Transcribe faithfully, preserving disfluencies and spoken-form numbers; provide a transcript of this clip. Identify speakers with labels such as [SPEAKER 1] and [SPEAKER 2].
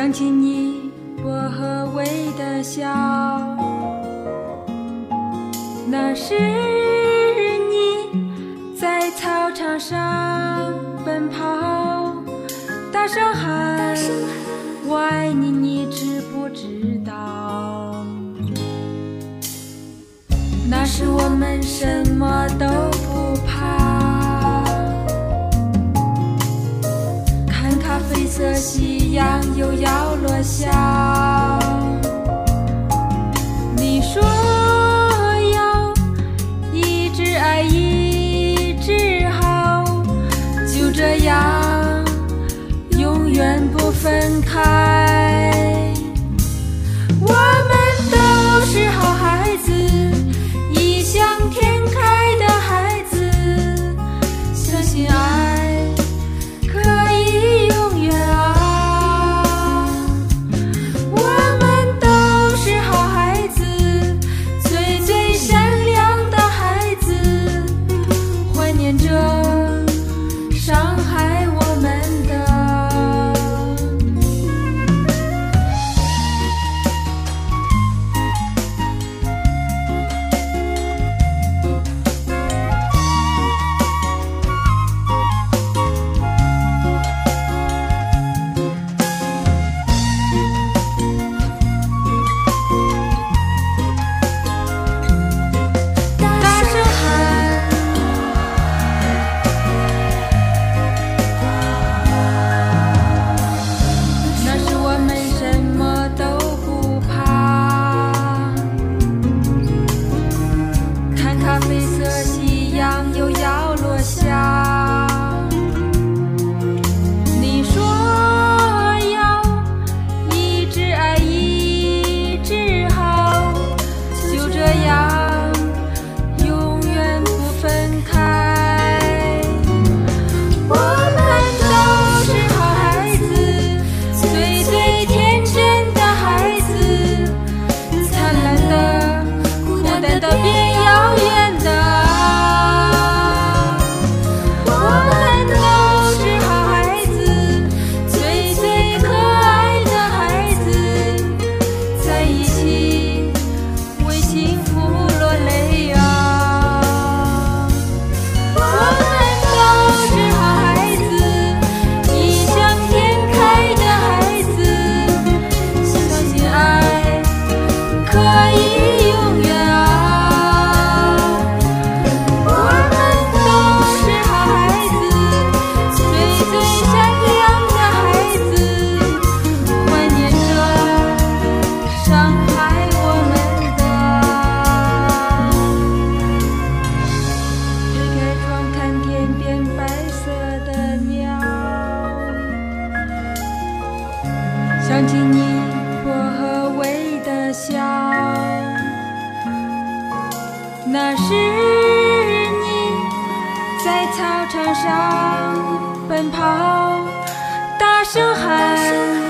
[SPEAKER 1] 想起你薄荷味的笑，那时你在操场上奔跑，大声喊我爱你，你知不知道？那时我们什么都不怕，看咖啡色夕阳又要落下，你说要一直爱一直好，就这样永远不分开。我们都是好孩子，异想天开的孩子，相信爱可以永远啊。我们都是好孩子，最最善良的孩子，怀念着伤害我们的。咖啡色夕阳又要落下，你说要一直爱一直好，就这样永远不分开。我们都是好孩子，最最天真的孩子，灿烂的孤单的边遥远。想起你薄荷味的笑，那时你在操场上奔跑，大声喊